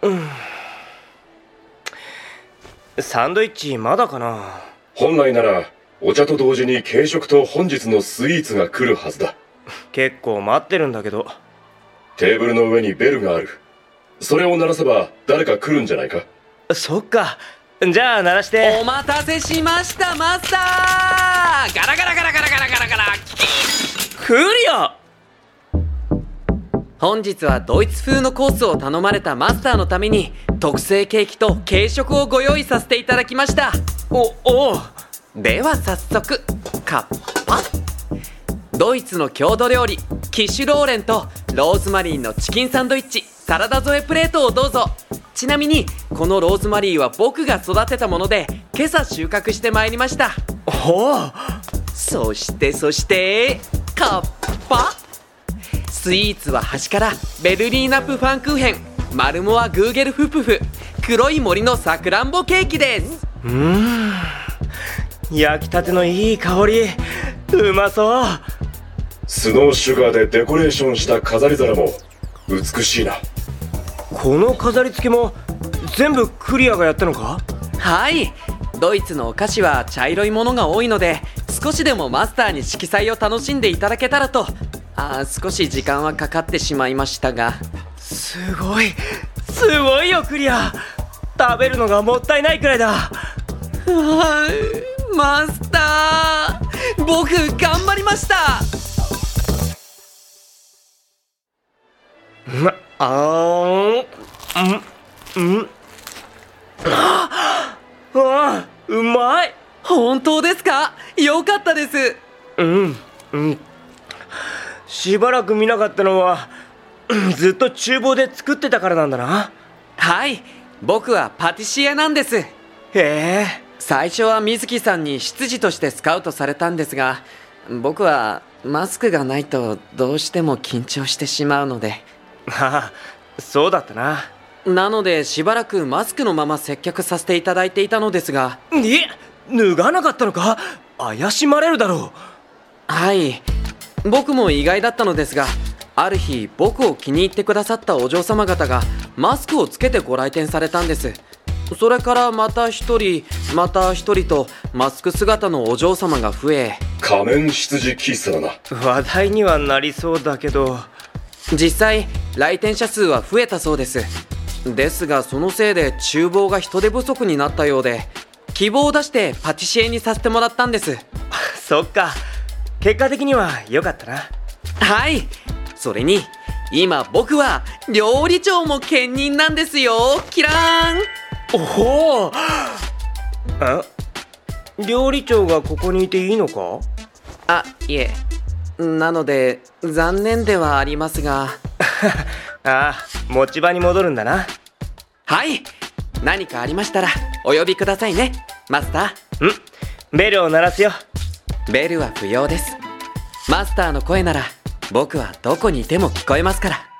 サンドイッチまだかな。 本来ならお茶と同時に軽食と本日のスイーツが来るはずだ。 結構待ってるんだけど。 テーブルの上にベルがある。それを鳴らせば誰か来るんじゃないか。 そっか、じゃあ鳴らして。 お待たせしましたマスター。ガラガラガラガラガラガラガラ。 クリア。 本日はドイツ風のコースを頼まれたマスターのために特製ケーキと軽食をご用意させていただきました。 おう。 では早速カッパ。ドイツの郷土料理キッシュローレンとローズマリーのチキンサンドイッチサラダ添えプレートをどうぞ。ちなみにこのローズマリーは僕が育てたもので今朝収穫してまいりました。 おう。 そしてカッパ。スイーツは端からベルリーナプファンクーヘン、マルモアグーゲルフプフ、黒い森のさくらんぼケーキです。 焼きたてのいい香り。うまそう。 スノーシュガーでデコレーションした飾り皿も美しいな。 この飾り付けも全部クリアがやったのか？ はい、ドイツのお菓子は茶色いものが多いので少しでもマスターに色彩を楽しんでいただけたらと。少し時間はかかってしまいましたが。 すごいよクリア。食べるのがもったいないくらいだ。 マスター、僕頑張りました。 うまい。 本当ですか？よかったです。 しばらく見なかったのはずっと厨房で作ってたからなんだな。 はい、僕はパティシエなんです。 へえ。 最初は水木さんに執事としてスカウトされたんですが、僕はマスクがないとどうしても緊張してしまうので。 そうだったな。 なのでしばらくマスクのまま接客させていただいていたのですが。 脱がなかったのか？怪しまれるだろう。 はい、僕も意外だったのですが、ある日僕を気に入ってくださったお嬢様方がマスクをつけてご来店されたんです。それからまた一人とマスク姿のお嬢様が増え、 仮面執事喫茶だな。 話題にはなりそうだけど。 実際来店者数は増えたそうです。ですがそのせいで厨房が人手不足になったようで、希望を出してパティシエにさせてもらったんです。 そっか、結果的には良かったな。 はい、それに今僕は料理長も兼任なんですよ。キラーン。 おお。料理長がここにいていいのか？ いえ、なので残念ではありますが。 持ち場に戻るんだな。 はい、何かありましたらお呼びくださいねマスター。ベルを鳴らすよ。 ベルは不要です。マスターの声なら僕はどこにいても聞こえますから。